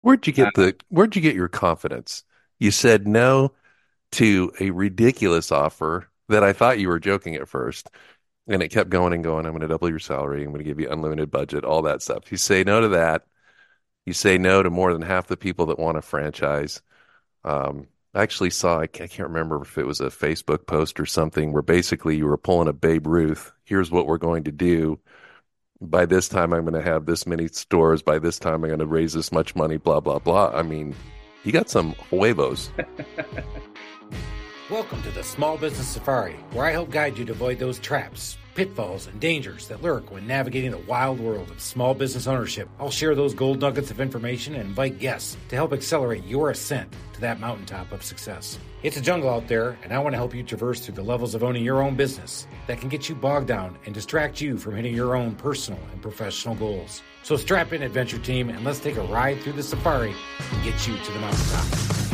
Where'd you get your confidence? You said no to a ridiculous offer that I thought you were joking at first, and it kept going and going. I'm going to double your salary. I'm going to give you unlimited budget, all that stuff. You say no to that. You say no to more than half the people that want a franchise. I actually saw, I can't remember if it was a Facebook post or something where basically you were pulling a Babe Ruth. Here's what we're going to do. By this time, I'm going to have this many stores. By this time, I'm going to raise this much money, blah, blah, blah. I mean, you got some huevos. Welcome to the Small Business Safari, where I help guide you to avoid those traps, pitfalls, and dangers that lurk when navigating the wild world of small business ownership. I'll share those gold nuggets of information and invite guests to help accelerate your ascent to that mountaintop of success. It's a jungle out there, and I want to help you traverse through the levels of owning your own business that can get you bogged down and distract you from hitting your own personal and professional goals. So strap in, adventure team, and let's take a ride through the safari and get you to the mountaintop.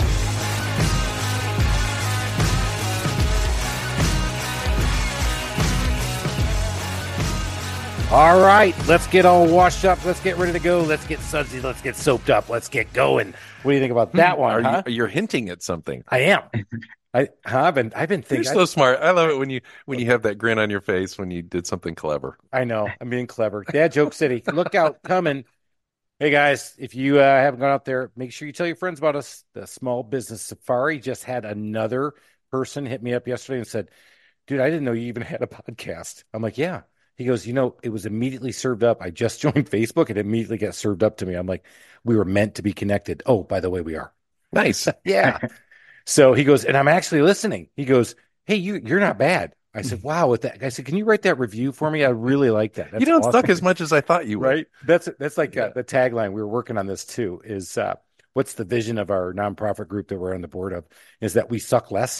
All right, let's get all washed up. Let's get ready to go. Let's get sudsy. Let's get soaped up. Let's get going. What do you think about that one? You're hinting at something. I am. I've been thinking. You're so smart. I love it when you have that grin on your face when you did something clever. I know. I'm being clever. Dad Joke City. Look out, coming. Hey guys, if you haven't gone out there, make sure you tell your friends about us. The Small Business Safari just had another person hit me up yesterday and said, "Dude, I didn't know you even had a podcast." I'm like, "Yeah." He goes, it was immediately served up. I just joined Facebook. It immediately got served up to me. I'm like, we were meant to be connected. Oh, by the way, we are. Nice. Yeah. So he goes, and I'm actually listening. He goes, "Hey, you're not bad." I said, "Wow." With that, I said, "Can you write that review for me? I really like that." That's you don't awesome. Suck as much as I thought you would. Right? That's like the tagline. We were working on this too. Is what's the vision of our nonprofit group that we're on the board of? Is that we suck less.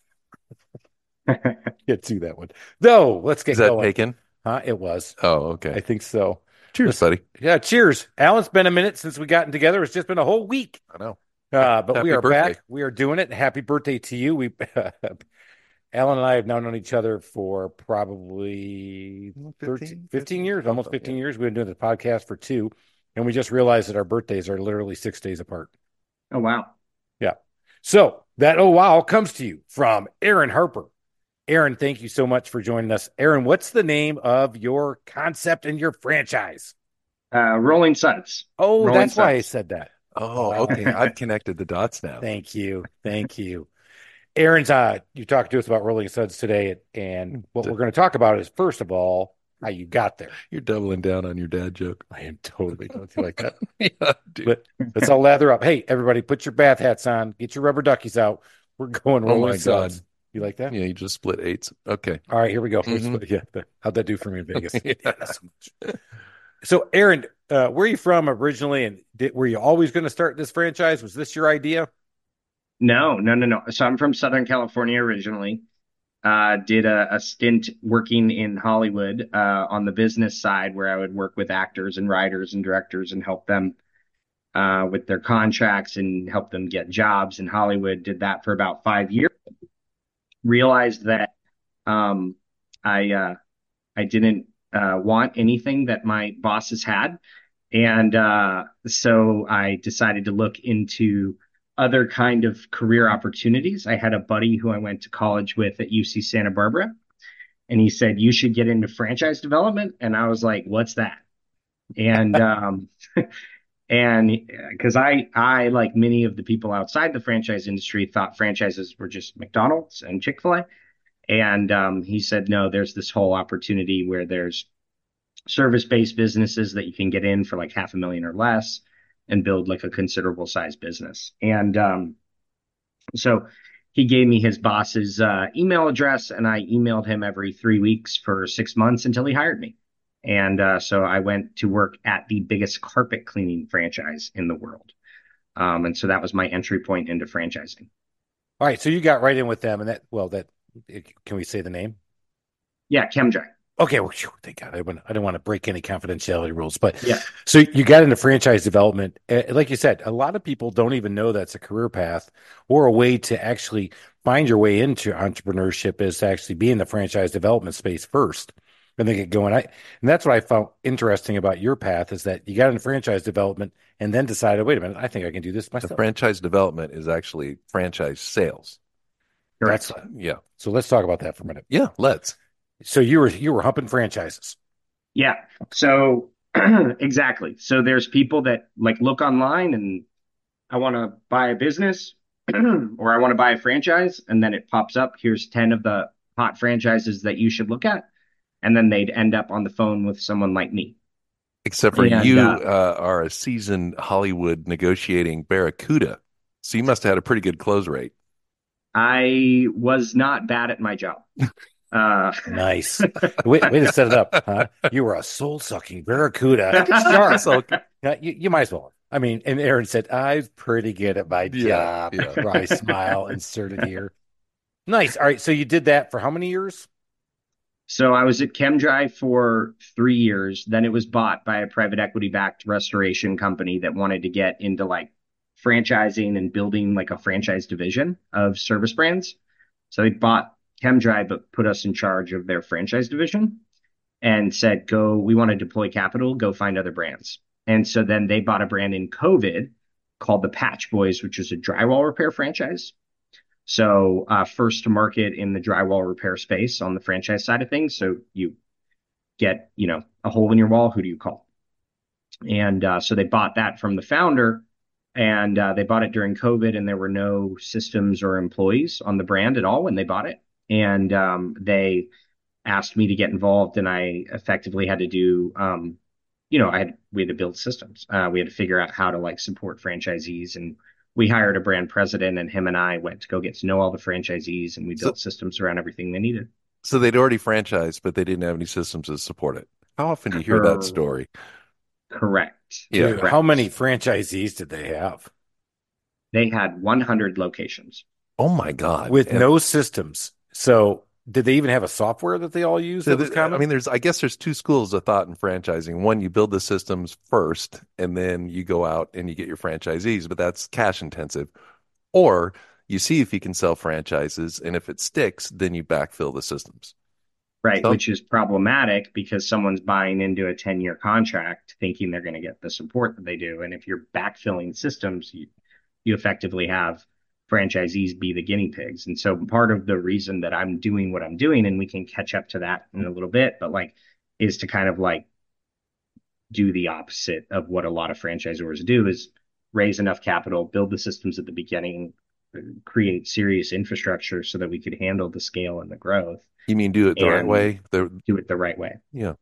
Get to that one. No, let's get going. Is that taken? It was. Oh, okay. I think so. Cheers, buddy. Yeah, cheers. Alan, it's been a minute since we gotten together. It's just been a whole week. I know. But Happy we are birthday. back. We are doing it. Happy birthday to you. Alan and I have now known each other for probably 15 years, almost 15 years. We've been doing the podcast for 2, and we just realized that our birthdays are literally 6 days apart. Oh, wow. Yeah. So that "oh, wow" comes to you from Aaron Harper. Aaron, thank you so much for joining us. Aaron, what's the name of your concept and your franchise? Rolling Suds. Oh, Rolling that's Suds. Why I said that. Oh, okay. I've connected the dots now. Thank you. Aaron's you talked to us about Rolling Suds today, and what we're going to talk about is, first of all, how you got there. You're doubling down on your dad joke. I am totally. Don't you like that? Yeah, dude. But let's all lather up. Hey, everybody, put your bath hats on. Get your rubber duckies out. We're going Rolling Suds. God. You like that? Yeah, you just split 8s. Okay. All right, here we go. Mm-hmm. Yeah, how'd that do for me in Vegas? So, Aaron, where are you from originally, and were you always going to start this franchise? Was this your idea? No. So I'm from Southern California originally. Did a stint working in Hollywood on the business side, where I would work with actors and writers and directors and help them with their contracts and help them get jobs in Hollywood. Did that for about 5 years. Realized that I didn't want anything that my bosses had, and so I decided to look into other kind of career opportunities. I had a buddy who I went to college with at UC Santa Barbara, and he said, "You should get into franchise development." And I was like, "What's that?" And and because I, like many of the people outside the franchise industry, thought franchises were just McDonald's and Chick-fil-A. And he said, "No, there's this whole opportunity where there's service-based businesses that you can get in for like $500,000 or less and build like a considerable size business." And so he gave me his boss's email address, and I emailed him every 3 weeks for 6 months until he hired me. And so I went to work at the biggest carpet cleaning franchise in the world. And so that was my entry point into franchising. All right. So you got right in with them, and can we say the name? Yeah, ChemDry. Okay. Well, thank God. I didn't want to break any confidentiality rules, but yeah. So you got into franchise development. Like you said, a lot of people don't even know that's a career path or a way to actually find your way into entrepreneurship, is to actually be in the franchise development space first. and they get going. And that's what I found interesting about your path is that you got into franchise development and then decided, wait a minute, I think I can do this The myself. franchise development is actually franchise sales. That's Correct. Yeah. so let's talk about that for a minute. Yeah, let's. So you were humping franchises. Yeah. So exactly. So there's people that like look online and I want to buy a business or I want to buy a franchise, and then it pops up. Here's 10 of the hot franchises that you should look at. And then they'd end up on the phone with someone like me. Except for And you are a seasoned Hollywood negotiating barracuda. So you must have had a pretty good close rate. I was not bad at my job. Uh, Nice. Way to set it up, huh? You were a soul-sucking barracuda. Sure. So Yeah, you might as well. I mean, and Aaron said, I'm pretty good at my yeah, job. yeah. Dry smile inserted here. Nice. All right. So you did that for how many years? so I was at ChemDry for 3 years. Then it was bought by a private equity backed restoration company that wanted to get into like franchising and building like a franchise division of service brands. So they bought ChemDry, but put us in charge of their franchise division and said, go, we want to deploy capital, go find other brands. And so then they bought a brand in COVID called the Patch Boys, which is a drywall repair franchise. So first to market in the drywall repair space on the franchise side of things. So you get, a hole in your wall, who do you call? And so they bought that from the founder, and they bought it during COVID, and there were no systems or employees on the brand at all when they bought it. And they asked me to get involved, and I effectively had to do, we had to build systems. We had to figure out how to like support franchisees, and we hired a brand president, and him and I went to go get to know all the franchisees, and we So built systems around everything they needed. so they'd already franchised, but they didn't have any systems to support it. How often do you hear that Cor- story? Correct. Yeah. Dude, how many Correct. franchisees did they have They had 100 locations. Oh my God. with And no systems? So did they even have a software that they all used so that was I common? mean, I guess there's two schools of thought in franchising. One, you build the systems first, and then you go out and you get your franchisees, but that's cash intensive. Or you see if you can sell franchises, and if it sticks, then you backfill the systems. Right, So which is problematic because someone's buying into a 10-year contract thinking they're going to get the support that they do. And if you're backfilling systems, you effectively have franchisees be the guinea pigs. And so part of the reason that I'm doing what I'm doing, and we can catch up to that in a little bit, but like, is to kind of like do the opposite of what a lot of franchisors do is raise enough capital, build the systems at the beginning, create serious infrastructure so that we could handle the scale and the growth you mean do it the right and way? do it the right way. Yeah.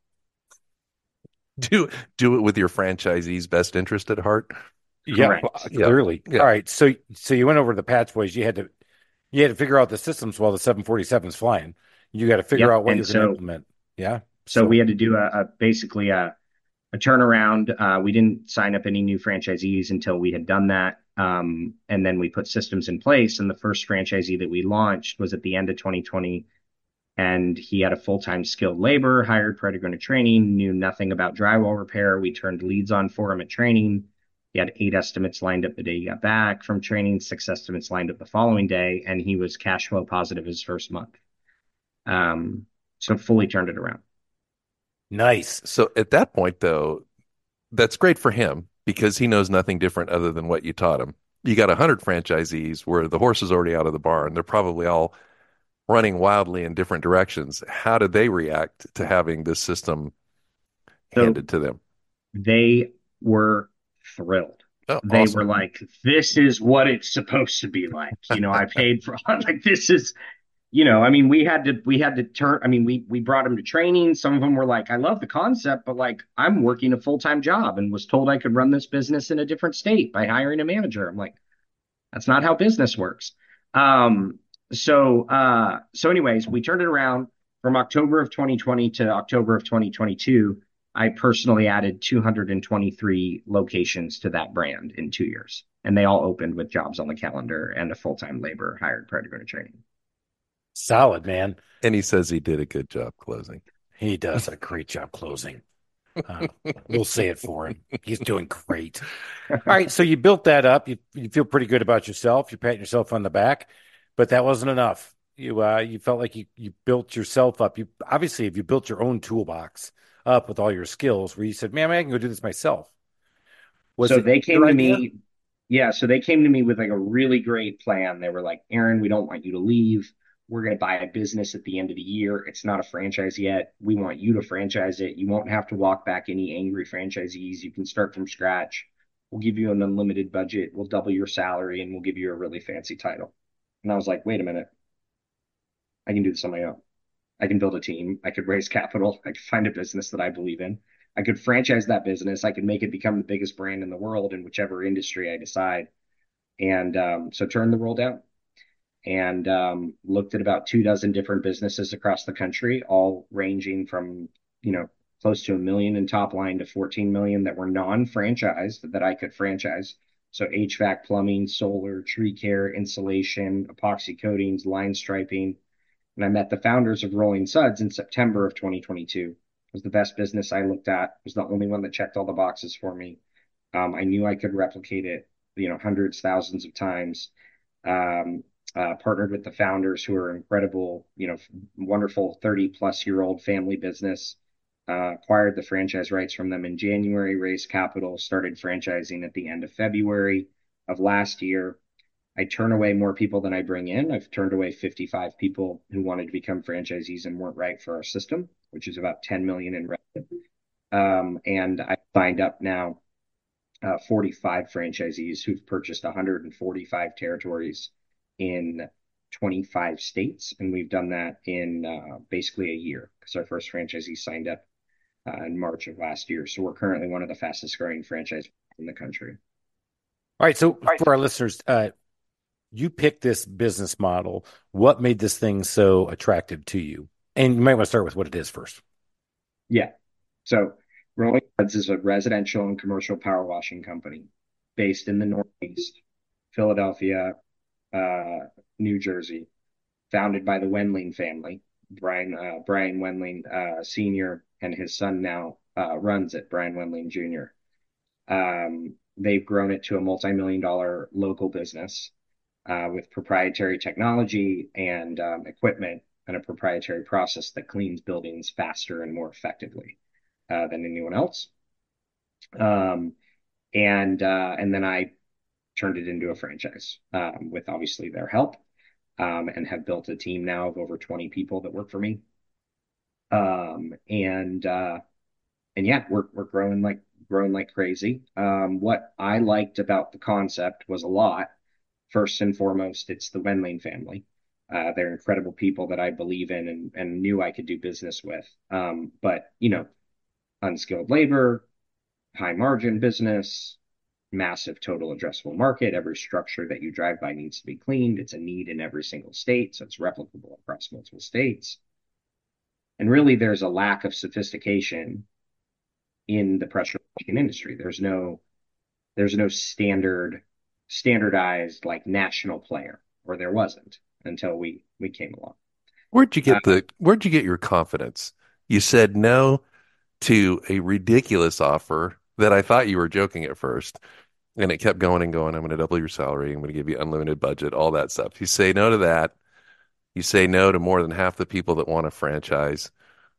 Do do it with your franchisee's best interest at heart. Yeah, Correct. Yeah. clearly. Yeah. All right. So you went over to the Patch Boys. You had to figure out the systems while the 747's flying. You got to figure Yep. out what And you're going to so implement. Yeah. so we So had to do basically a turnaround. We didn't sign up any new franchisees until we had done that. And then we put systems in place. And the first franchisee that we launched was at the end of 2020. And he had a full-time skilled labor, hired prior to going to training, knew nothing about drywall repair. We turned leads on for him at training. He had 8 estimates lined up the day he got back from training, 6 estimates lined up the following day, and he was cash flow positive his first month. So fully turned it around. nice. So at that point, though, that's great for him because he knows nothing different other than what you taught him. You got 100 franchisees where the horse is already out of the barn. They're probably all running wildly in different directions. How did they react to having this system So handed to them? they were thrilled. Oh, They awesome. were like, this is what it's supposed to be like. I paid for like this is, I mean, we had to turn, I mean, we brought them to training. Some of them were like, I love the concept, but like I'm working a full-time job and was told I could run this business in a different state by hiring a manager. I'm like, that's not how business works. So anyways, we turned it around from October of 2020 to October of 2022. I personally added 223 locations to that brand in 2 years, and they all opened with jobs on the calendar and a full-time labor hired prior to going to training. Solid, man. And he says he did a good job closing. He does a great job closing. Uh, we'll say it for him. He's doing great. All right. So you built that up. You feel pretty good about yourself. You're patting yourself on the back, but that wasn't enough. You felt like you built yourself up. You obviously, if you built your own toolbox up with all your skills, where you said, "Man, I can go do this myself." Was So it they your came to idea? me, yeah, so they came to me with like a really great plan. They were like, Aaron, we don't want you to leave. We're going to buy a business at the end of the year. It's not a franchise yet. We want you to franchise it. You won't have to walk back any angry franchisees. You can start from scratch. We'll give you an unlimited budget. We'll double your salary and we'll give you a really fancy title. And I was like, wait a minute. I can do this on my own. I can build a team. I could raise capital. I could find a business that I believe in. I could franchise that business. I could make it become the biggest brand in the world in whichever industry I decide. And so turned the roll down and looked at about 2 dozen different businesses across the country, all ranging from, close to 1 million in top line to 14 million that were non-franchised that I could franchise. So HVAC, plumbing, solar, tree care, insulation, epoxy coatings, line striping, and I met the founders of Rolling Suds in September of 2022. It was the best business I looked at. It was the only one that checked all the boxes for me. I knew I could replicate it, hundreds, thousands of times. Partnered with the founders who are incredible, wonderful 30-plus-year-old family business. Acquired the franchise rights from them in January, raised capital, started franchising at the end of February of last year. I turn away more people than I bring in. I've turned away 55 people who wanted to become franchisees and weren't right for our system, which is about 10 million in revenue. And I signed up now 45 franchisees who've purchased 145 territories in 25 states. And we've done that in basically a year because our first franchisee signed up in March of last year. So we're currently one of the fastest growing franchises in the country. All right. So for our listeners, you picked this business model. What made this thing so attractive to you? And you might want to start with what it is first. Yeah. So Rolling Suds is a residential and commercial power washing company based in the Northeast, Philadelphia, uh, New Jersey, founded by the Wendling family. Brian Wendling Sr. and his son now runs it, Brian Wendling Jr. They've grown it to a multi-million dollar local business with proprietary technology and equipment and a proprietary process that cleans buildings faster and more effectively than anyone else. Um, and then I turned it into a franchise with obviously their help, and have built a team now of over 20 people that work for me. Um, and uh, and yeah, we're growing like crazy. What I liked about the concept was a lot. First and foremost, it's the Wendling family. They're incredible people that I believe in and knew I could do business with. But unskilled labor, high margin business, massive total addressable market. Every structure that you drive by needs to be cleaned. It's a need in every single state, so it's replicable across multiple states. And really, there's a lack of sophistication in the pressure washing industry. There's no standardized like national player, or there wasn't until we came along. Where'd you get your confidence? You said no to a ridiculous offer that I thought you were joking at first. And it kept going and going. I'm going to double your salary. I'm going to give you unlimited budget, all that stuff. You say no to that. You say no to more than half the people that want a franchise.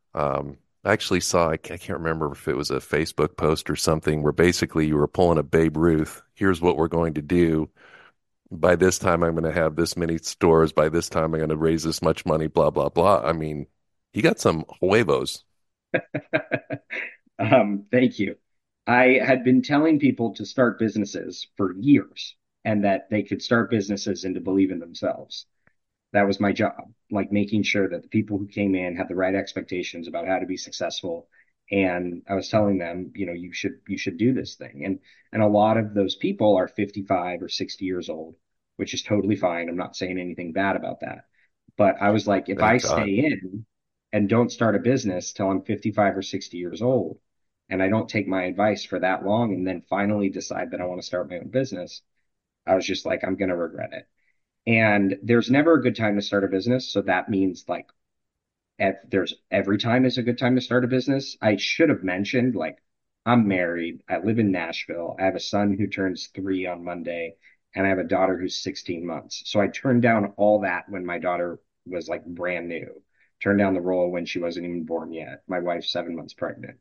I actually saw, I can't remember if it was a Facebook post or something where basically you were pulling a Babe Ruth. Here's what we're going to do. By this time, I'm going to have this many stores. By this time, I'm going to raise this much money, blah, blah, blah. I mean, you got some huevos. Thank you. I had been telling people to start businesses for years and that they could start businesses and to believe in themselves. That was my job, like making sure that the people who came in had the right expectations about how to be successful. And I was telling them, you should do this thing. And a lot of those people are 55 or 60 years old, which is totally fine. I'm not saying anything bad about that. But I was like, if I Thank God. stay in and don't start a business till I'm 55 or 60 years old, and I don't take my advice for that long and then finally decide that I want to start my own business, I was just like, I'm going to regret it. And there's never a good time to start a business. So that means like there's every time is a good time to start a business. I should have mentioned like I'm married. I live in Nashville. I have a son who turns 3 on Monday, and I have a daughter who's 16 months. So I turned down all that when my daughter was like brand new. Turned down the role when she wasn't even born yet. My wife's 7 months pregnant.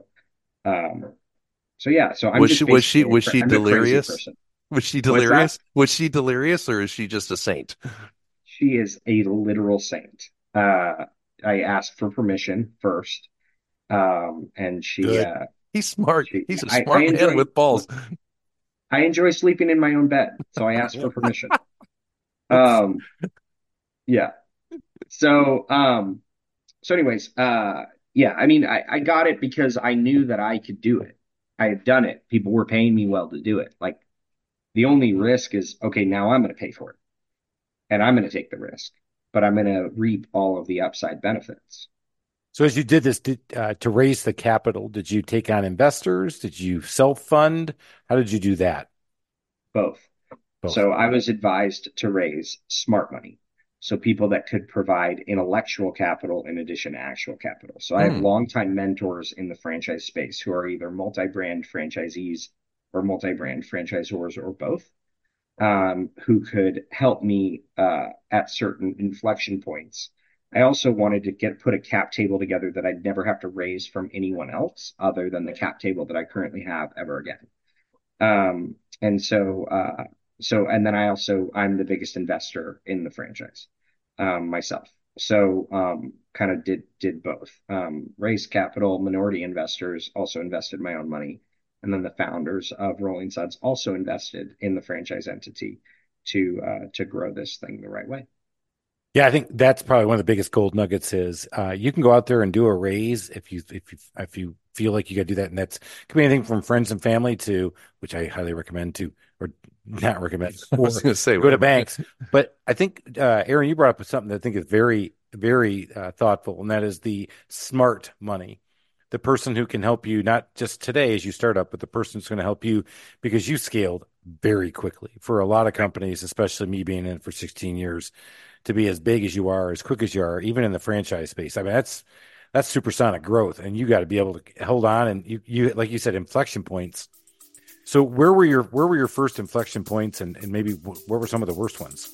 Um, so yeah, so I'm Was she just was she basically was she I'm a crazy delirious? person. Was she What's that? delirious? Was she delirious, or is she just a saint? She is a literal saint. I asked for permission first, and Good. He's smart. she He's a I smart man enjoy with balls. I enjoy sleeping in my own bed, so I asked for permission. Um, yeah. So so anyways, yeah, I mean, I got it because I knew that I could do it. I had done it. People were paying me well to do it. Like the only risk is, okay, now I'm going to pay for it and I'm going to take the risk, but I'm going to reap all of the upside benefits. So as you did this to raise the capital, did you take on investors? Did you self-fund? How did you do that? Both. Both. So I was advised to raise smart money. So people that could provide intellectual capital in addition to actual capital. So I have Hmm. longtime mentors in the franchise space who are either multi-brand franchisees or multi-brand franchisors or both, who could help me at certain inflection points. I also wanted to put a cap table together that I'd never have to raise from anyone else other than the cap table that I currently have ever again. And so, and then I'm the biggest investor in the franchise, myself. So, kind of did both, raised capital, minority investors also invested my own money. And then the founders of Rolling Suds also invested in the franchise entity to grow this thing the right way. Yeah, I think that's probably one of the biggest gold nuggets is you can go out there and do a raise if you feel like you got to do that, and that's could be anything from friends and family to which I highly recommend to or not recommend I was or going to say go to whatever. banks. But I think Aaron, you brought up something that I think is very thoughtful, and that is the smart money. The person who can help you not just today as you start up, but the person who's going to help you because you scaled very quickly for a lot of companies, especially me being in it for 16 years to be as big as you are, as quick as you are, even in the franchise space. I mean, that's supersonic growth, and you got to be able to hold on. And you like you said, inflection points. So where were your first inflection points, and maybe where were some of the worst ones?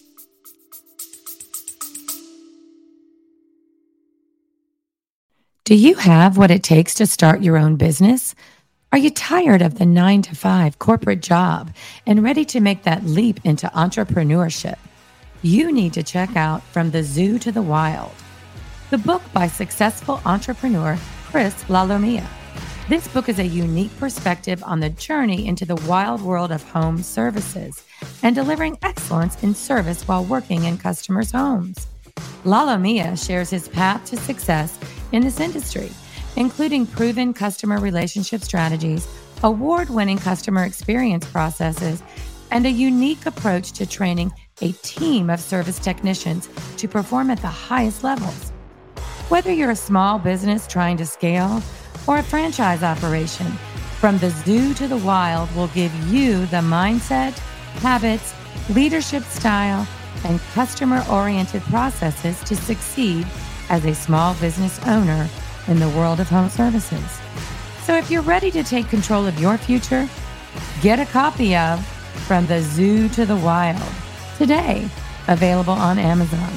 Do you have what it takes to start your own business? Are you tired of the 9 to 5 corporate job and ready to make that leap into entrepreneurship? You need to check out From the Zoo to the Wild, the book by successful entrepreneur Chris Lalomia. This book is a unique perspective on the journey into the wild world of home services and delivering excellence in service while working in customers' homes. Lalomia shares his path to success in this industry, including proven customer relationship strategies, award-winning customer experience processes, and a unique approach to training a team of service technicians to perform at the highest levels. Whether you're a small business trying to scale or a franchise operation, From the Zoo to the Wild will give you the mindset, habits, leadership style, and customer-oriented processes to succeed as a small business owner in the world of home services. So if you're ready to take control of your future, get a copy of From the Zoo to the Wild today, available on Amazon.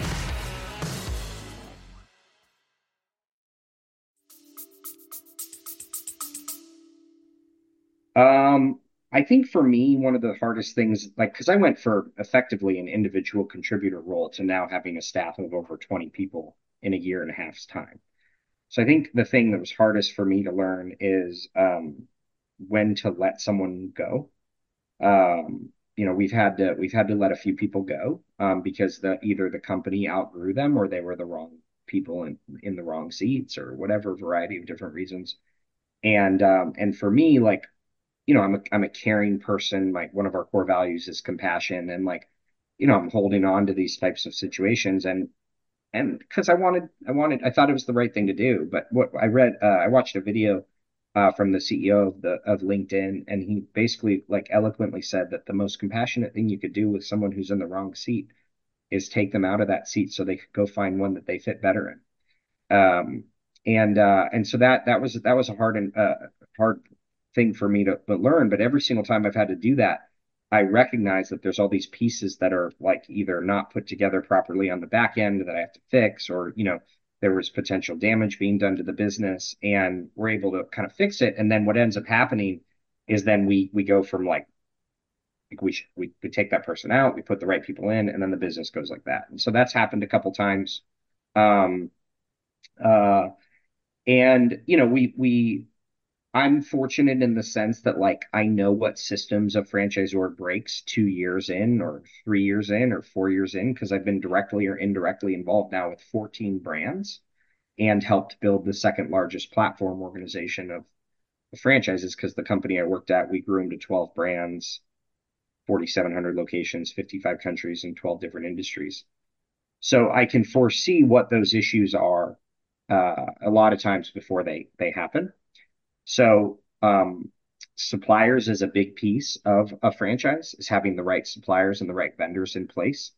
Um, I think for me, one of the hardest things, like, because I went for effectively an individual contributor role to now having a staff of over 20 people in a year and a half's time. So I think the thing that was hardest for me to learn is when to let someone go. We've had to let a few people go because either the company outgrew them or they were the wrong people in the wrong seats or whatever variety of different reasons. And for me, like, I'm a caring person. Like one of our core values is compassion, and like, I'm holding on to these types of situations, and because I thought it was the right thing to do. But what I watched a video from the CEO of LinkedIn, and he basically like eloquently said that the most compassionate thing you could do with someone who's in the wrong seat is take them out of that seat so they could go find one that they fit better in. And so that was a hard thing for me to learn. But every single time I've had to do that, I recognize that there's all these pieces that are like either not put together properly on the back end that I have to fix, or, there was potential damage being done to the business, and we're able to kind of fix it. And then what ends up happening is then we go from like we take that person out, we put the right people in, and then the business goes like that. And so that's happened a couple times. Um, uh, and we I'm fortunate in the sense that like I know what systems a franchisor breaks 2 years in, or 3 years in, or 4 years in, because I've been directly or indirectly involved now with 14 brands and helped build the second largest platform organization of franchises, because the company I worked at, we grew them to 12 brands, 4,700 locations, 55 countries, and 12 different industries. So I can foresee what those issues are a lot of times before they happen. So suppliers is a big piece of a franchise, is having the right suppliers and the right vendors in place.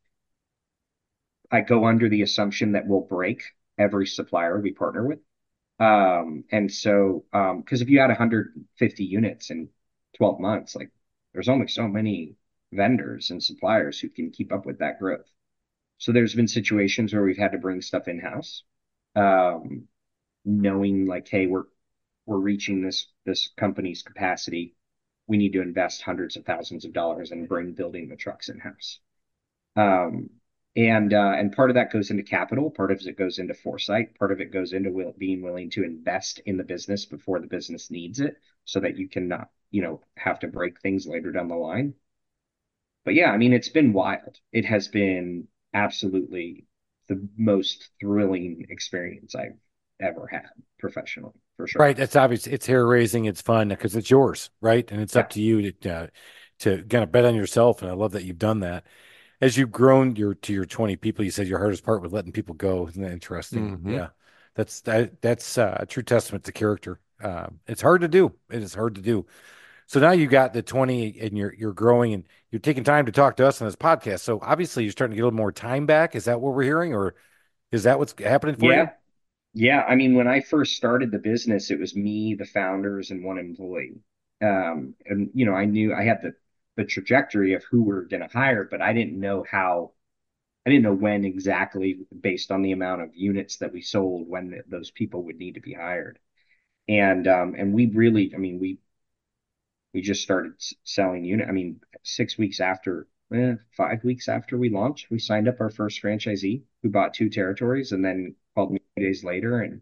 I go under the assumption that we'll break every supplier we partner with. And so, because if you had 150 units in 12 months, like there's only so many vendors and suppliers who can keep up with that growth. So there's been situations where we've had to bring stuff in-house, um, knowing like, hey, we're reaching this company's capacity. We need to invest hundreds of thousands of dollars and bring building the trucks in-house. Um, and part of that goes into capital, part of it goes into foresight, part of it goes into being willing to invest in the business before the business needs it, so that you can not, have to break things later down the line. But yeah, I mean, it's been wild. It has been absolutely the most thrilling experience I've ever had professionally, for sure. Right. That's obvious. It's hair raising. It's fun because it's yours, right? And it's Yeah. up to you to kind of bet on yourself. And I love that you've done that. As you've grown to your 20 people, you said your hardest part was letting people go. Isn't that interesting? Mm-hmm. Yeah. That's a true testament to character. It's hard to do. It is hard to do. So now you got the 20 and you're growing and you're taking time to talk to us on this podcast. So obviously you're starting to get a little more time back. Is that what we're hearing, or is that what's happening for you? Yeah. Yeah. I mean, when I first started the business, it was me, the founders, and one employee. And I knew I had the trajectory of who we are going to hire, but I didn't know when exactly, based on the amount of units that we sold, when those people would need to be hired. And we really, I mean, we just started selling unit. I mean, 6 weeks after, 5 weeks after we launched, we signed up our first franchisee who bought 2 territories, and then called me 2 days later and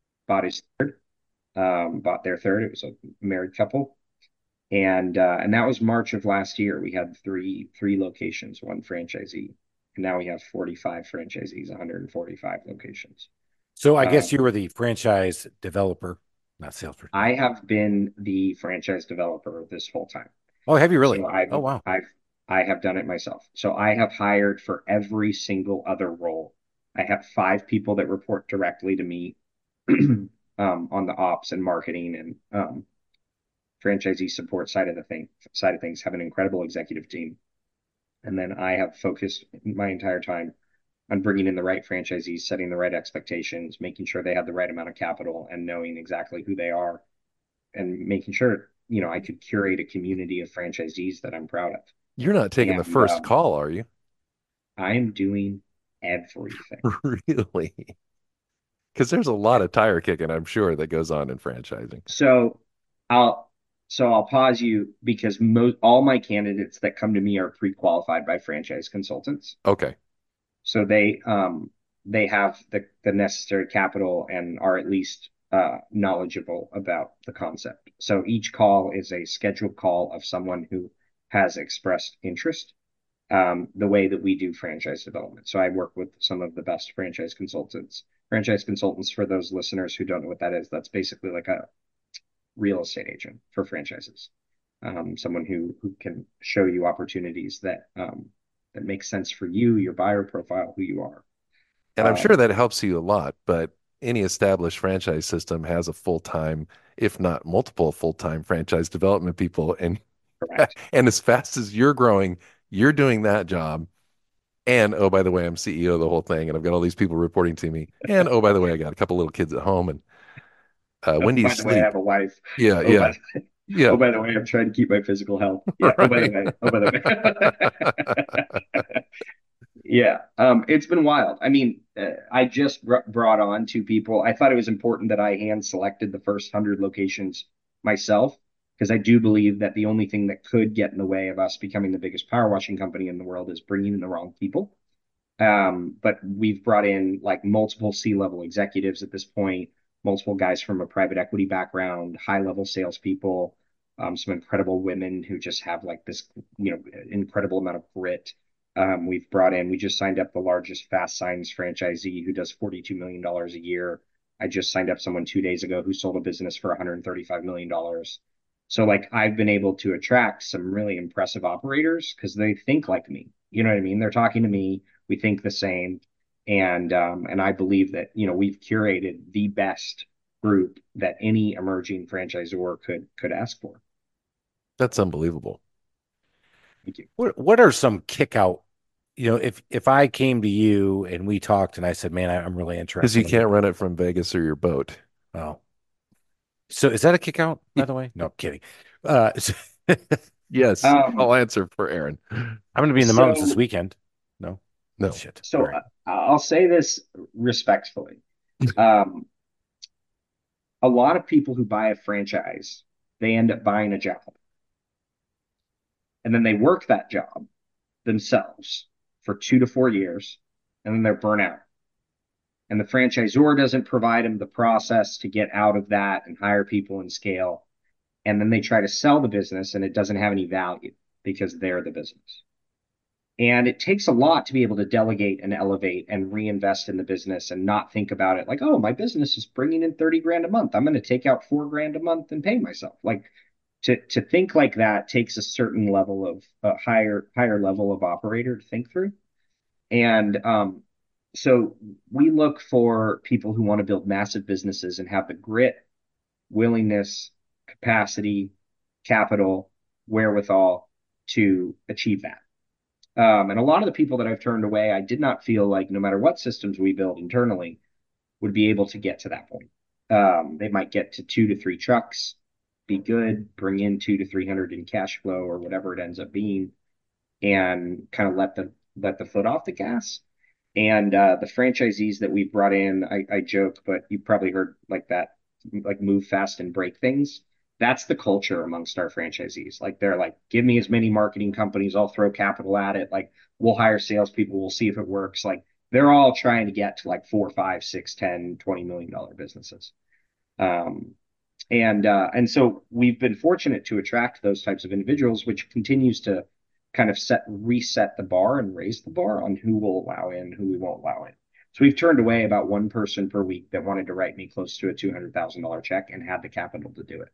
bought their third. It was a married couple. And that was March of last year. We had three locations, one franchisee. And now we have 45 franchisees, 145 locations. So I Uh, guess you were the franchise developer, not salesperson. I have been the franchise developer this whole time. Oh, have you really? So Oh, wow. I have done it myself. So I have hired for every single other role. I have 5 people that report directly to me, on the ops and marketing and franchisee support side of things. Have an incredible executive team, and then I have focused my entire time on bringing in the right franchisees, setting the right expectations, making sure they have the right amount of capital, and knowing exactly who they are, and making sure I could curate a community of franchisees that I'm proud of. You're not taking the And first call, are you? I'm doing everything. Really? Because there's a lot of tire kicking, I'm sure, that goes on in franchising. So I'll I'll pause you, because all my candidates that come to me are pre-qualified by franchise consultants. Okay. So they have the necessary capital and are at least knowledgeable about the concept. So each call is a scheduled call of someone who has expressed interest, the way that we do franchise development. So I work with some of the best franchise consultants. Franchise consultants, for those listeners who don't know what that is, that's basically like a real estate agent for franchises. Someone who can show you opportunities that make sense for you, your buyer profile, who you are. And I'm sure Um, that helps you a lot, but any established franchise system has a full-time, if not multiple full-time franchise development people. And Correct. and as fast as you're growing, you're doing that job. And oh, by the way, I'm CEO of the whole thing, and I've got all these people reporting to me. And oh, by the way, I got a couple little kids at home. And when Oh, do you by the way, I sleep? have a wife. Yeah, Oh, yeah. Yeah. Oh, by the way, I'm trying to keep my physical health. Yeah. Oh, by the Right. way. Oh, by the way. Yeah. It's been wild. I mean, I just brought on two people. I thought it was important that I hand selected the first 100 locations myself, because I do believe that the only thing that could get in the way of us becoming the biggest power washing company in the world is bringing in the wrong people. But we've brought in like multiple C-level executives at this point, multiple guys from a private equity background, high-level salespeople, some incredible women who just have like this, incredible amount of grit. We just signed up the largest Fast Signs franchisee who does $42 million a year. I just signed up someone 2 days ago who sold a business for $135 million. So like I've been able to attract some really impressive operators because they think like me. You know what I mean? They're talking to me, we think the same, and I believe that we've curated the best group that any emerging franchisor could ask for. That's unbelievable. Thank you. What are some kick out? If I came to you and we talked and I said, "Man, I'm really Because interested you in can't run it from Vegas or your boat. oh, so is that a kick out, by the way? No, kidding. Uh, so- Yes, Um, I'll answer for Aaron. I'm going to be in the mountains this so weekend. No, No. shit. All so right. I'll say this respectfully. Um, a lot of people who buy a franchise, they end up buying a job, and then they work that job themselves for 2 to 4 years, and then they're burnt out. And the franchisor doesn't provide them the process to get out of that and hire people and scale. And then they try to sell the business and it doesn't have any value because they're the business. And it takes a lot to be able to delegate and elevate and reinvest in the business and not think about it like, oh, my business is bringing in 30 grand a month. I'm going to take out 4 grand a month and pay myself. Like to think like that takes a certain level of a higher level of operator to think through. And so we look for people who want to build massive businesses and have the grit, willingness, capacity, capital, wherewithal to achieve that. And a lot of the people that I've turned away, I did not feel like no matter what systems we build internally would be able to get to that point. They might get to 2 to 3 trucks, be good, bring in 2 to 300 in cash flow or whatever it ends up being, and kind of let the foot off the gas. And the franchisees that we've brought in, I joke, but you've probably heard like that, like move fast and break things. That's the culture amongst our franchisees. Like they're like, give me as many marketing companies, I'll throw capital at it. Like we'll hire salespeople, we'll see if it works. Like they're all trying to get to like 4, 5, 6, 10, $20 million businesses. Um, and so we've been fortunate to attract those types of individuals, which continues to kind of reset the bar and raise the bar on who will allow in, who we won't allow in. So we've turned away about one person per week that wanted to write me close to a $200,000 check and had the capital to do it.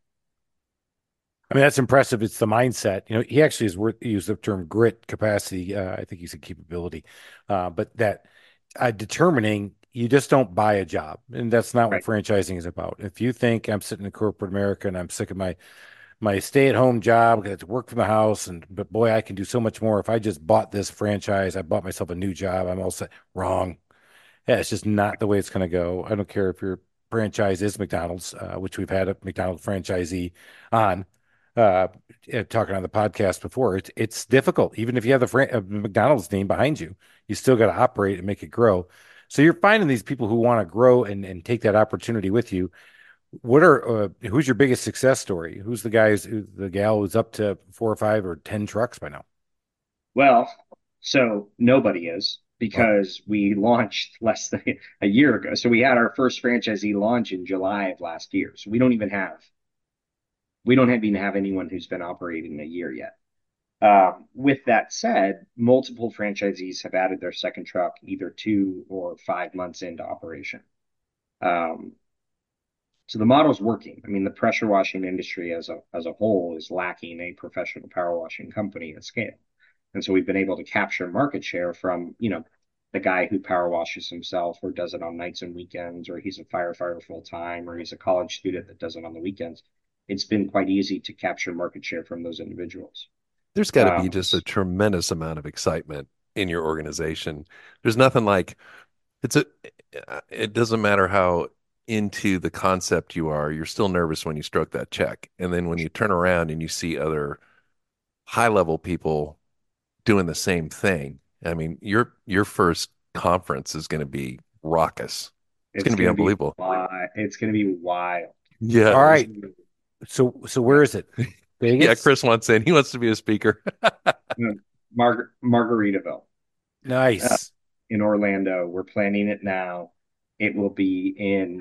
I mean, that's impressive. It's the mindset. He actually used the term grit, capacity. I think he said capability, but that determining you just don't buy a job, and that's not what Right. franchising is about. If you think I'm sitting in corporate America and I'm sick of my stay-at-home job, I have to work from the house, but boy, I can do so much more if I just bought this franchise. I bought myself a new job. I'm all set. Wrong. Yeah, it's just not the way it's going to go. I don't care if your franchise is McDonald's, which we've had a McDonald's franchisee on uh, talking on the podcast before. It's difficult. Even if you have the McDonald's name behind you, you still got to operate and make it grow. So you're finding these people who want to grow and take that opportunity with you. Who's your biggest success story? Who's the gal who's up to 4 or 5 or 10 trucks by now? Well, so nobody is Well, because we launched less than a year ago. So we had our first franchisee launch in July of last year. So we don't even have anyone who's been operating a year yet. With that said, multiple franchisees have added their second truck either 2 or 5 months into operation. Um, so the model's working. I mean, the pressure washing industry as a whole is lacking a professional power washing company at scale. And so we've been able to capture market share from, the guy who power washes himself or does it on nights and weekends, or he's a firefighter full time, or he's a college student that does it on the weekends. It's been quite easy to capture market share from those individuals. There's got to be Um, just a tremendous amount of excitement in your organization. There's nothing like it doesn't matter how into the concept you are, you're still nervous when you stroke that check. And then when you turn around and you see other high level people doing the same thing, I mean, your first conference is going to be raucous. It's going It's to be gonna be unbelievable. wild. It's gonna be wild. Yeah. All It's right. gonna be- So where is it? Yeah, Vegas? Chris wants in. He wants to be a speaker. Margaritaville. Uh, Nice. in Orlando. We're planning it now. It will be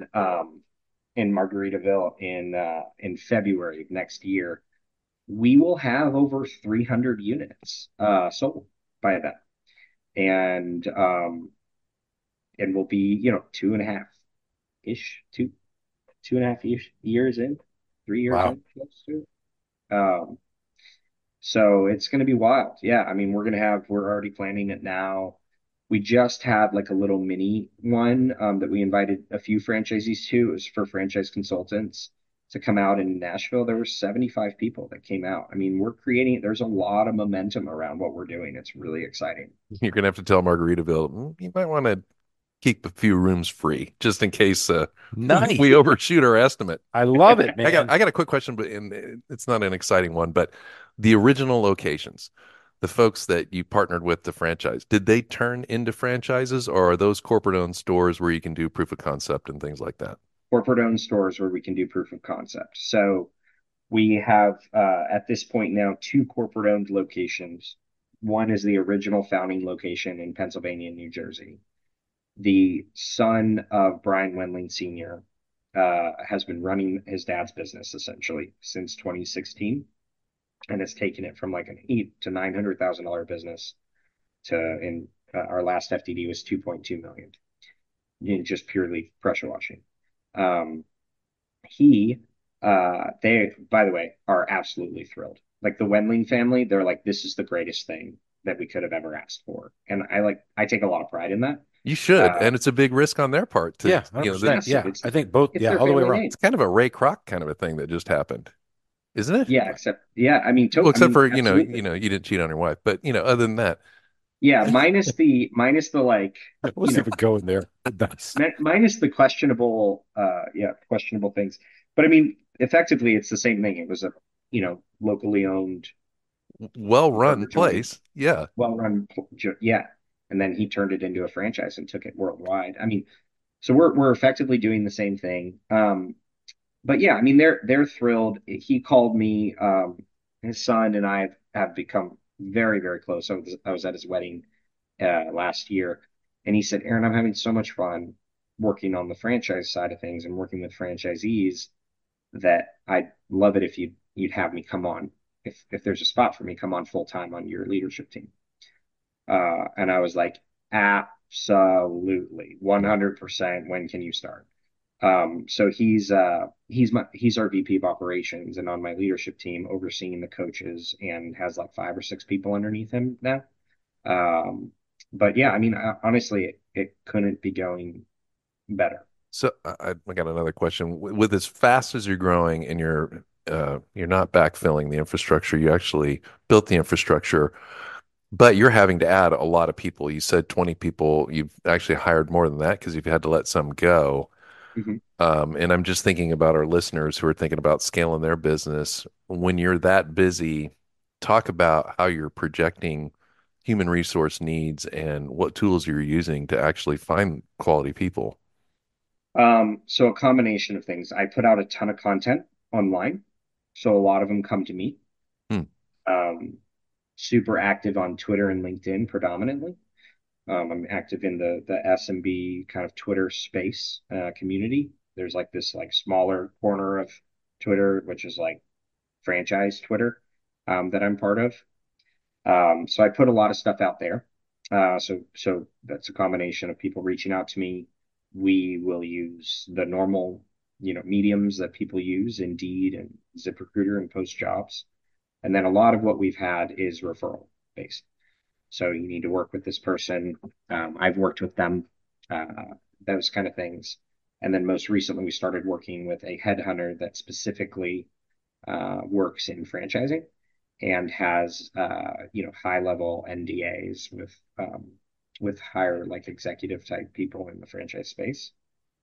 in Margaritaville in February of next year. We will have over 300 units sold by then, and we'll be, two and a half ish, two and a half ish years in, 3 years Wow. in, close to. Um, So it's going to be wild. Yeah. I mean, we're already planning it now. We just had like a little mini one that we invited a few franchisees to. It was for franchise consultants to come out in Nashville. There were 75 people that came out. I mean, there's a lot of momentum around what we're doing. It's really exciting. You're going to have to tell Margaritaville, you might want to keep a few rooms free just in case Nice. we overshoot our estimate. I love it, I got man. I got a quick question, but it's not an exciting one, but the original locations, the folks that you partnered with to franchise, did they turn into franchises or are those corporate owned stores where you can do proof of concept and things like that? Corporate owned stores where we can do proof of concept. So we have at this point now two corporate owned locations. One is the original founding location in Pennsylvania and New Jersey. The son of Brian Wendling Sr. Has been running his dad's business essentially since 2016 and has taken it from like an eight to $900,000 business to in our last FDD was 2.2 million in just purely pressure washing. Um, he they by the way are absolutely thrilled. Like the Wendling family, they're like, this is the greatest thing that we could have ever asked for. And I take a lot of pride in that. You should, Uh, and it's a big risk on their part to, Yeah, that 100%. yes, Yeah. I think both. it's Yeah, their all the way family around. name. it's kind of a Ray Kroc kind of a thing that just happened, isn't it? Yeah, yeah, I mean, Well, except for, absolutely. you didn't cheat on your wife, but other than that, Yeah, minus the like, I wasn't even going there. Nice. minus the questionable, questionable things. But I mean, effectively, it's the same thing. It was a, locally owned, well-run joint, place. Yeah. well-run, yeah. And then he turned it into a franchise and took it worldwide. I mean, so we're effectively doing the same thing. But yeah, I mean, they're thrilled. He called me. His son and I have become very, very close. I was at his wedding last year, and he said, "Aaron, I'm having so much fun working on the franchise side of things and working with franchisees that I'd love it if you'd have me come on. If there's a spot for me, come on full time on your leadership team." And I was like, "Absolutely, 100%. When can you start?" So he's our VP of operations and on my leadership team overseeing the coaches and has like 5 or 6 people underneath him now. Um, but yeah, I mean, honestly, it couldn't be going better. So I got another question. With as fast as you're growing and you're not backfilling the infrastructure, you actually built the infrastructure, but you're having to add a lot of people. You said 20 people. You've actually hired more than that because you've had to let some go. Mhm. And I'm just thinking about our listeners who are thinking about scaling their business. When you're that busy, talk about how you're projecting human resource needs and what tools you're using to actually find quality people. So a combination of things. I put out a ton of content online, so a lot of them come to me. Hmm. Um, Super active on Twitter and LinkedIn predominantly. I'm active in the SMB kind of Twitter space community. There's like this like smaller corner of Twitter, which is like franchise Twitter, that I'm part of. So I put a lot of stuff out there. So that's a combination of people reaching out to me. We will use the normal, mediums that people use, Indeed and ZipRecruiter and post jobs. And then a lot of what we've had is referral based. So you need to work with this person. I've worked with them, those kind of things. And then most recently, we started working with a headhunter that specifically works in franchising and has high level NDAs with higher like executive type people in the franchise space.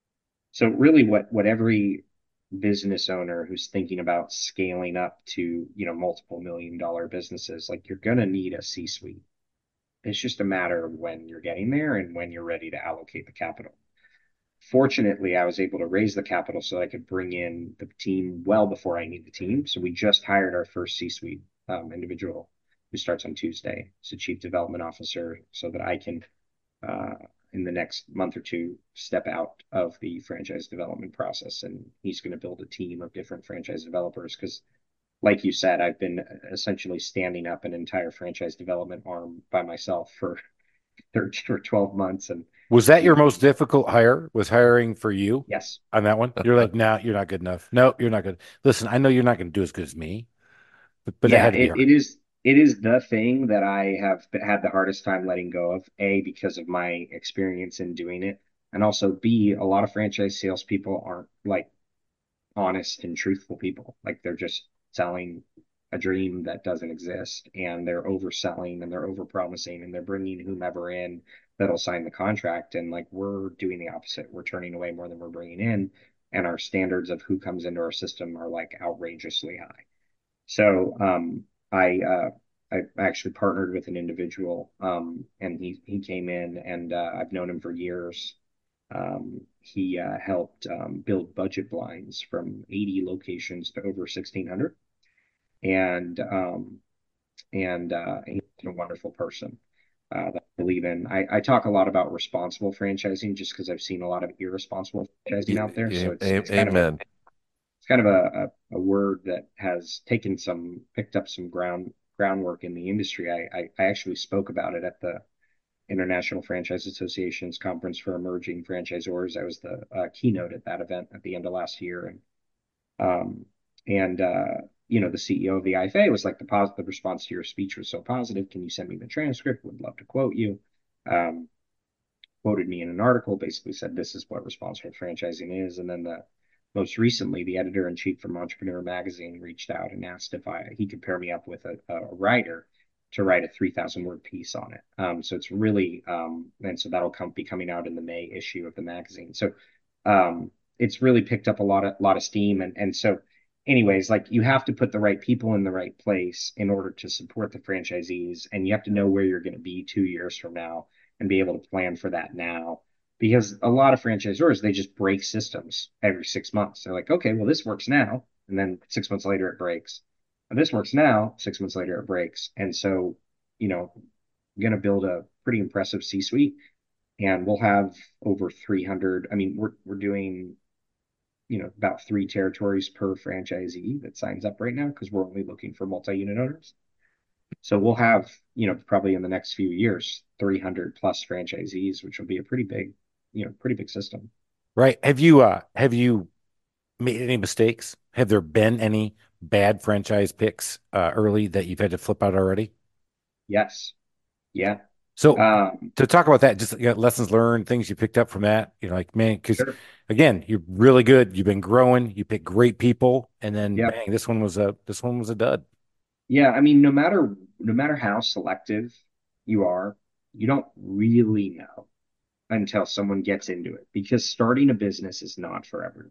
So really what every business owner who's thinking about scaling up to, multiple million-dollar businesses, like you're gonna need a C-suite. It's just a matter of when you're getting there and when you're ready to allocate the capital. Fortunately, I was able to raise the capital so I could bring in the team well before I need the team. So we just hired our first C-suite individual who starts on Tuesday. He's a chief development officer, so that I can, uh, in the next month or two, step out of the franchise development process. And he's going to build a team of different franchise developers because, like you said, I've been essentially standing up an entire franchise development arm by myself for 13 or 12 months. And Was that your we, most difficult hire? Was hiring for you yes, on that one? You're like, no, you're not good enough. No, you're not good. Listen, I know you're not going to do as good as me, but that yeah, had to be it, hard. it is it is the thing that I have had the hardest time letting go of, A, because of my experience in doing it, and also B, a lot of franchise salespeople aren't like honest and truthful people. Like they're just selling a dream that doesn't exist, and they're overselling and they're overpromising and they're bringing whomever in that'll sign the contract. And like we're doing the opposite. We're turning away more than we're bringing in, and our standards of who comes into our system are like outrageously high. So I actually partnered with an individual, and he came in, and I've known him for years. He helped build budget blinds from 80 locations to over 1,600, and he's a wonderful person that I believe in. I talk a lot about responsible franchising just because I've seen a lot of irresponsible franchising out there. So it's kind of a Amen. it's kind of a word that has picked up some groundwork in the industry. I actually spoke about it at the International Franchise Association's conference for emerging franchisors. I was the keynote at that event at the end of last year, um, and the CEO of the IFA was like, the response to your speech was so positive. Can you send me the transcript? Would love to quote you. Um, Quoted me in an article, basically said this is what responsible franchising is. And then most recently, the editor in chief from Entrepreneur Magazine reached out and asked if he could pair me up with a writer to write a 3,000 word piece on it. So it's really, and so that'll be coming out in the May issue of the magazine. So it's really picked up a lot of steam. And so, anyways, like you have to put the right people in the right place in order to support the franchisees, and you have to know where you're going to be 2 years from now and be able to plan for that now. Because a lot of franchisors, they just break systems every 6 months. They're like, okay, well, this works now. And then 6 months later, it breaks. And this works now. 6 months later, it breaks. And so, I'm going to build a pretty impressive C suite, and we'll have over 300. I mean, we're doing, about 3 territories per franchisee that signs up right now because we're only looking for multi-unit owners. So we'll have, probably in the next few years, 300 plus franchisees, which will be a pretty big system. Right. Have you made any mistakes? Have there been any bad franchise picks early that you've had to flip out already? Yes. Yeah. So Um, to talk about that, just lessons learned, things you picked up from that, like, man, because sure. again, you're really good. You've been growing. You pick great people, and then Yeah. bang, this one was a dud. Yeah. I mean, no matter how selective you are, you don't really know until someone gets into it, because starting a business is not for everyone.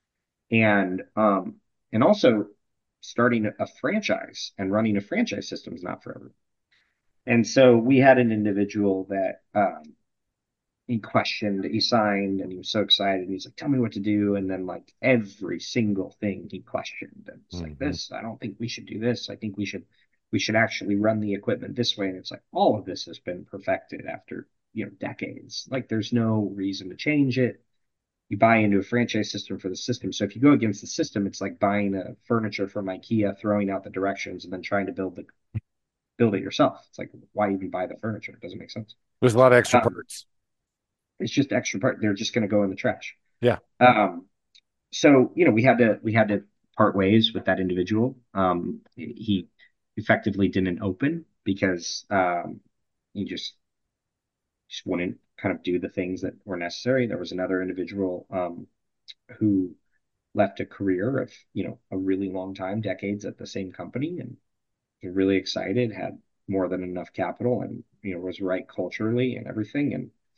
And also starting a franchise and running a franchise system is not for everyone. And so we had an individual that he questioned, he signed, and he was so excited. And he's like, tell me what to do. And then, like, every single thing he questioned. And it's like, Hmm. this, I don't think we should do this. I think we should actually run the equipment this way. And it's like, all of this has been perfected after, decades. Like, there's no reason to change it. You buy into a franchise system for the system. So if you go against the system, it's like buying a furniture from IKEA, throwing out the directions, and then trying to build it yourself. It's like, why even buy the furniture? It doesn't make sense. There's a lot of extra Um, parts. it's just extra part. They're just going to go in the trash. Yeah. Um, so we had to part ways with that individual. He effectively didn't open because he just wouldn't kind of do the things that were necessary. There was another individual who left a career of a really long time, decades at the same company, and was really excited, had more than enough capital, and was right culturally and everything, and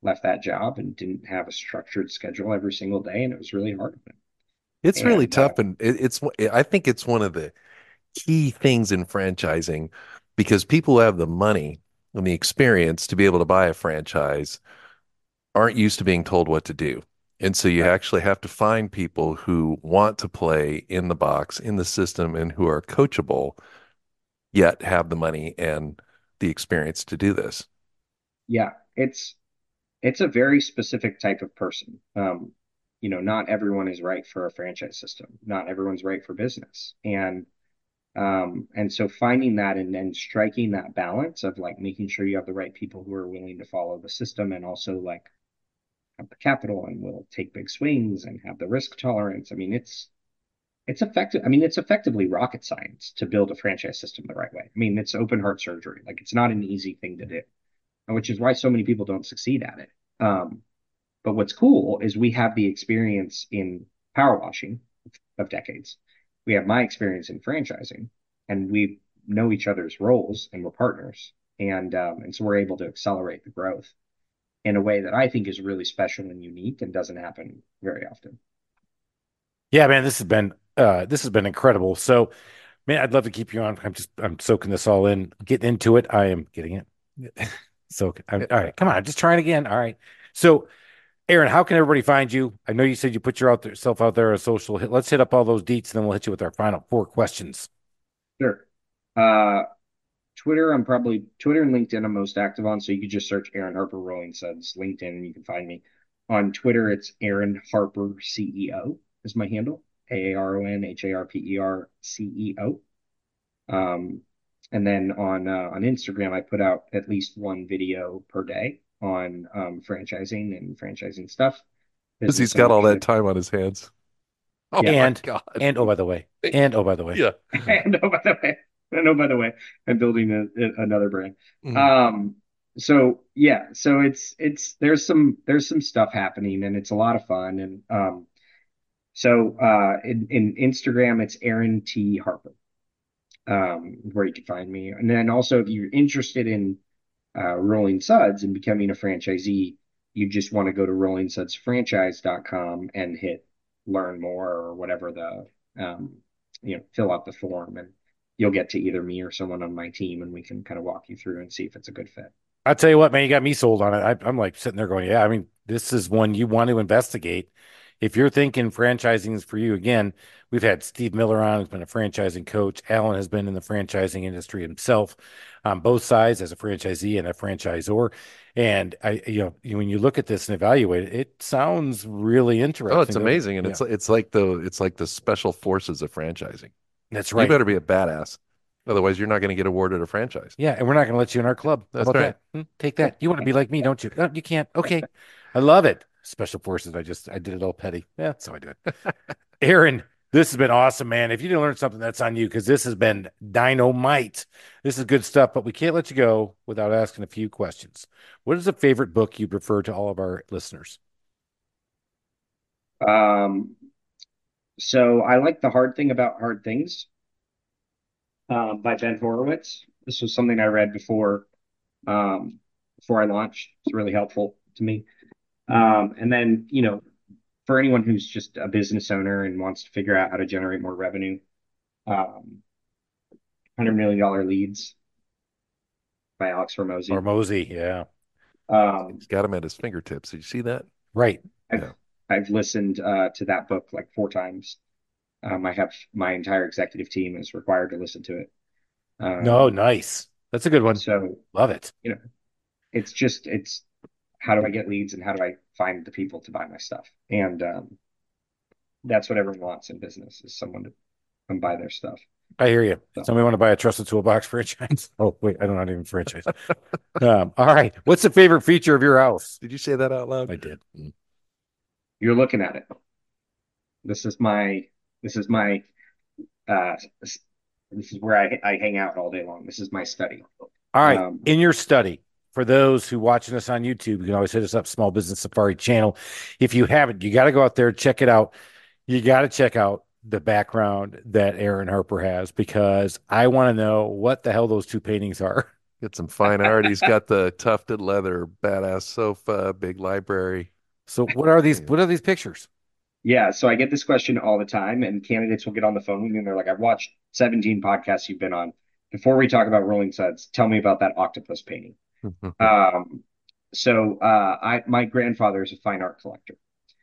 left that job and didn't have a structured schedule every single day, and it was really hard on him. It's really And tough, and I think it's one of the key things in franchising because people who have the money and the experience to be able to buy a franchise aren't used to being told what to do. And so you right, actually have to find people who want to play in the box, in the system, and who are coachable, yet have the money and the experience to do this. yeah, it's a very specific type of person. Not everyone is right for a franchise system. Not everyone's right for business. And so finding that and then striking that balance of like making sure you have the right people who are willing to follow the system and also like have the capital and will take big swings and have the risk tolerance. I mean, it's effective. I mean, it's effectively rocket science to build a franchise system the right way. I mean, it's open heart surgery. Like it's not an easy thing to do, which is why so many people don't succeed at it. But what's cool is we have the experience in power washing of decades. We have my experience in franchising, and we know each other's roles, and we're partners, and so we're able to accelerate the growth in a way that I think is really special and unique and doesn't happen very often. Yeah, man, this has been incredible. So, man, I'd love to keep you on. I'm soaking this all in, getting into it. I am getting it. All right, come on, just trying again. All right. So, Aaron, how can everybody find you? I know you said you put yourself out there as social. Let's hit up all those deets, and then we'll hit you with our final four questions. Sure. Twitter and LinkedIn I'm most active on, so you could just search Aaron Harper Rolling Suds LinkedIn and you can find me. On Twitter, it's Aaron Harper CEO is my handle. AARONHARPER CEO. And then on Instagram, I put out at least one video per day on franchising and franchising stuff, Because he's business got all that ownership. time on his hands. Oh Yeah. my And God. oh by the way, Yeah. And by the way, I'm building another brand. Mm. So yeah, so it's there's some stuff happening and it's a lot of fun. And in Instagram, it's Aaron T. Harper, where you can find me. And then also, if you're interested in Rolling Suds and becoming a franchisee, you just want to go to rollingsudsfranchise.com and hit learn more or whatever fill out the form and you'll get to either me or someone on my team and we can kind of walk you through and see if it's a good fit. I'll tell you what, man, you got me sold on it. I'm like sitting there going, yeah, I mean, this is one you want to investigate. If you're thinking franchising is for you, again, we've had Steve Miller on, who's been a franchising coach. Alan has been in the franchising industry himself on both sides as a franchisee and a franchisor. And when you look at this and evaluate it, it sounds really interesting. Oh, it's amazing. And Yeah. it's like the special forces of franchising. That's You right. better be a badass. Otherwise, you're not going to get awarded a franchise. Yeah, and we're not going to let you in our club. How That's about right. that? Take that. You want to be like me, don't you? No, you can't. Okay. I love it. Special forces. I did it all petty. Yeah, that's how I do it. Aaron, this has been awesome, man. If you didn't learn something, that's on you because this has been dynamite. This is good stuff, but we can't let you go without asking a few questions. What is a favorite book you'd refer to all of our listeners? Um, so I like The Hard Thing About Hard Things by Ben Horowitz. This was something I read before I launched. It's really helpful to me. And then, for anyone who's just a business owner and wants to figure out how to generate more revenue, $100 Million Leads by Alex Hormozy. Hormozy, yeah. He's got him at his fingertips. Did you see that? Right. I've listened to that book like 4 times. I have my entire executive team is required to listen to it. No, nice. That's a good one. So, Love it. it's how do I get leads and how do I find the people to buy my stuff? And that's what everyone wants in business is someone to come buy their stuff. I hear you. So, Somebody want to buy a Trusted Toolbox franchise? Oh, wait, I don't not even franchise. All right. What's the favorite feature of your house? Did you say that out loud? I did. you're looking at it. This is my uh this is where I hang out all day long. This is my study. All right. Um, In your study, for those who watching us on YouTube, you can always hit us up, Small Business Safari channel. If you haven't, you got to go out there, check it out. You got to check out the background that Aaron Harper has because I want to know what the hell those two paintings are. Get some fine art. He's got the tufted leather, badass sofa, big library. So what are these? Yeah. What are these pictures? Yeah, so I get this question all the time, and candidates will get on the phone with me and they're like, I've watched 17 podcasts you've been on. Before we talk about Rolling Suds, tell me about that octopus painting. Um, so my grandfather is a fine art collector.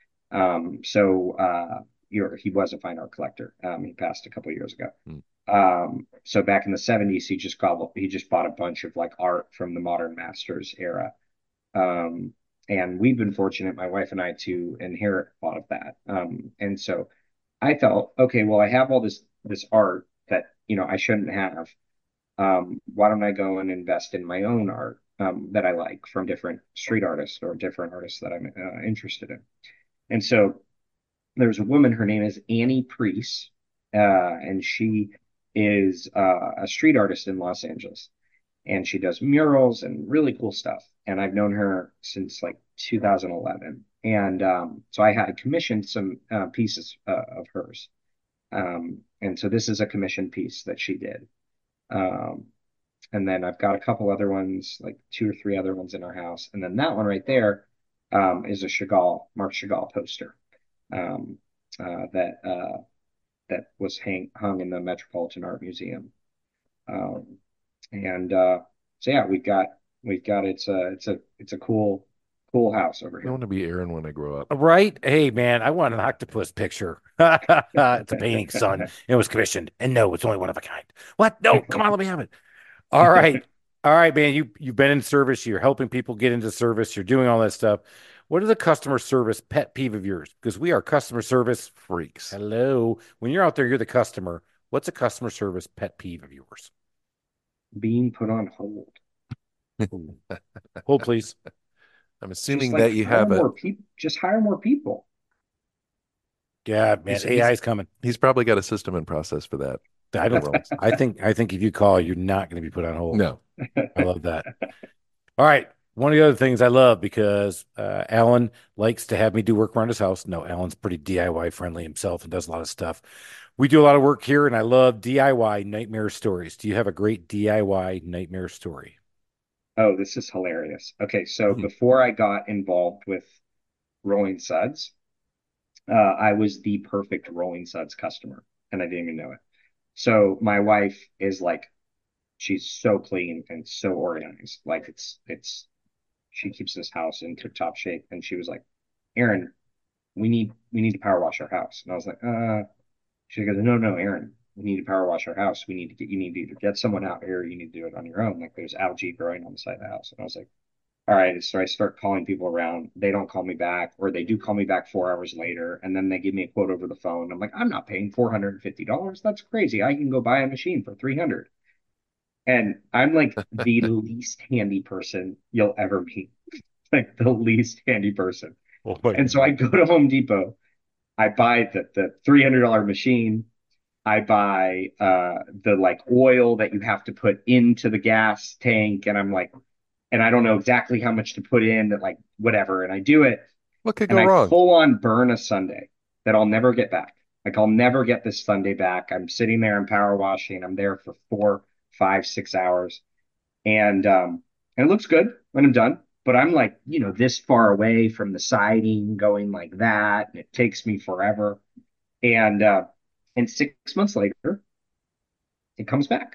He was a fine art collector. He passed a couple of years ago. So back in the 70s, he just bought a bunch of like art from the modern masters era. Um, and we've been fortunate, my wife and I, to inherit a lot of that. And so I felt, okay, well, I have all this art that, I shouldn't have. Why don't I go and invest in my own art that I like from different street artists or different artists that I'm interested in? And so there's a woman, her name is Annie Priest, and she is a street artist in Los Angeles. And she does murals and really cool stuff. And I've known her since like 2011. And so I had commissioned some pieces of hers. And so this is a commissioned piece that she did. Um, and then I've got a couple other ones, like two or three other ones in our house. And then that one right there is a Marc Chagall poster um, that was hung in the Metropolitan Art Museum. Um, and so yeah, we've got it's a cool house over I here. want to be Aaron when I grow up. Right? Hey, man, I want an octopus picture. It's a painting, son. It was commissioned, and no, it's only one of a kind. What? No, come on, let me have it. All right, all right, man. You've been in service. You're helping people get into service. You're doing all that stuff. What is a customer service pet peeve of yours? Because we are customer service Freaks. Hello. When you're out there, you're the customer. What's a customer service pet peeve of yours? Being put on hold. Ooh. Hold, please. I'm Just assuming like that you hire have a more people. Just hire more people. Yeah, man. he's AI he's is coming. he's probably got a system and process for that. I The don't. world. I think if you call, you're not going to be put on hold. No. I love that. All right. One of the other things I love because Alan likes to have me do work around his house. No, Alan's pretty DIY friendly himself and does a lot of stuff. We do a lot of work here, and I love DIY nightmare stories. Do you have a great DIY nightmare story? Oh, this is hilarious. Okay, so Hmm. before I got involved with Rolling Suds, I was the perfect Rolling Suds customer, and I didn't even know it. So my wife is like, she's so clean and so organized. Like she keeps this house in tip-top shape. And she was like, Aaron, we need to power wash our house. And I was like, she goes, no, Aaron, we need to power wash our house. You need to either get someone out here or you need to do it on your own. Like there's algae growing on the side of the house. And I was like, all right. So I start calling people around. They don't call me back, or they do call me back 4 hours later. And then they give me a quote over the phone. I'm like, I'm not paying $450. That's crazy. I can go buy a machine for 300. And I'm like the least handy person you'll ever meet, like the least handy person. Oh my And so I God. go to Home Depot, I buy the $300 machine, I buy the like oil that you have to put into the gas tank, and I'm like, and I don't know exactly how much to put in, that like whatever, and I do it, What could and go I wrong? full on burn a Sunday that I'll never get back. Like I'll never get this Sunday back. I'm sitting there and power washing. I'm there for 4, 5, 6 hours, and it looks good when I'm done. But I'm like, this far away from the siding, going like that, and it takes me forever. And and 6 months later, it comes back,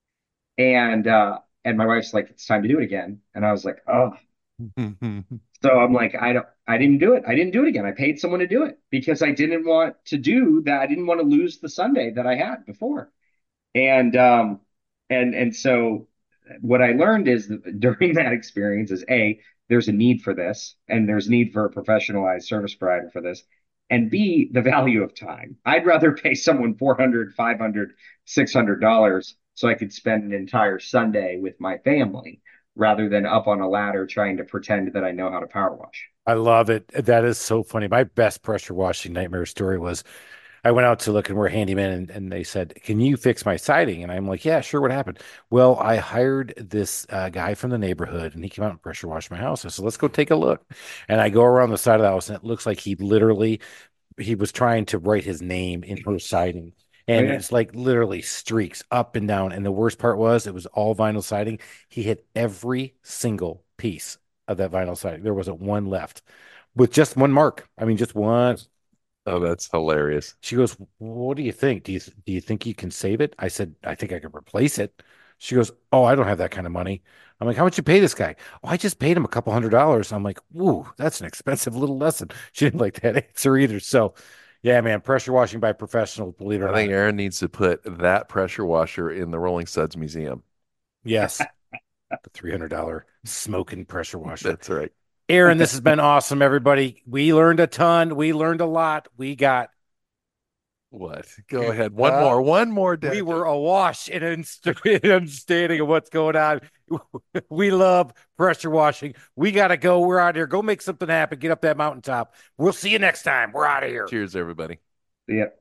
and my wife's like, it's time to do it again, and I was like, oh. So I'm like, I didn't do it. I didn't do it again. I paid someone to do it because I didn't want to do that. I didn't want to lose the Sunday that I had before. And so what I learned is that during that experience is A, there's a need for this, and there's a need for a professionalized service provider for this. And B, the value of time. I'd rather pay someone 400, 500, $600 so I could spend an entire Sunday with my family rather than up on a ladder trying to pretend that I know how to power wash. I love it. That is so funny. My best pressure washing nightmare story was I went out to look and we're handyman and they said, can you fix my siding? And I'm like, yeah, sure. What happened? Well, I hired this guy from the neighborhood and he came out and pressure washed my house. I said, let's go take a look. And I go around the side of the house and it looks like he was trying to write his name in her siding. And yeah. it's like literally streaks up and down. And the worst part was it was all vinyl siding. He hit every single piece of that vinyl siding. There wasn't one left with just one mark. I mean, just one. Oh, that's hilarious. She goes, "What do you think? Do you think you can save it?" I said, "I think I could replace it." She goes, "Oh, I don't have that kind of money." I'm like, "How much you pay this guy?" "Oh, I just paid him a couple $100s." I'm like, "Ooh, that's an expensive little lesson." She didn't like that answer either. So, yeah, man, pressure washing by professionals, believe it or I think not. Aaron needs to put that pressure washer in the Rolling Suds Museum. Yes, the $300 smoking pressure washer. That's right. Aaron, this has been awesome, everybody. We learned a ton. We learned a lot. We got What? Go ahead. One more, we Dad. were awash in in understanding of what's going on. We love pressure washing. We got to go. We're out here. Go make something happen. Get up that mountaintop. We'll see you next time. We're out of here. Cheers, everybody. Yeah.